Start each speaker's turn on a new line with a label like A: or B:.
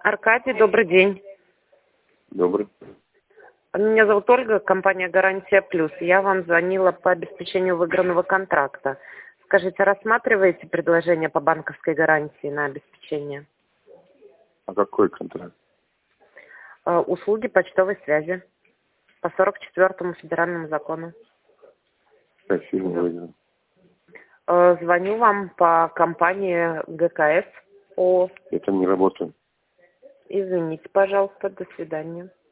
A: Аркадий, добрый день.
B: Добрый.
A: Меня зовут Ольга, компания «Гарантия Плюс». Я вам звонила по обеспечению выигранного контракта. Скажите, рассматриваете предложение по банковской гарантии на обеспечение?
B: А какой контракт?
A: Услуги почтовой связи по 44-му федеральному закону.
B: Какая фирма выиграла?
A: Звоню вам по компании ГКС.
B: Это не работает.
A: Извините, пожалуйста, до свидания.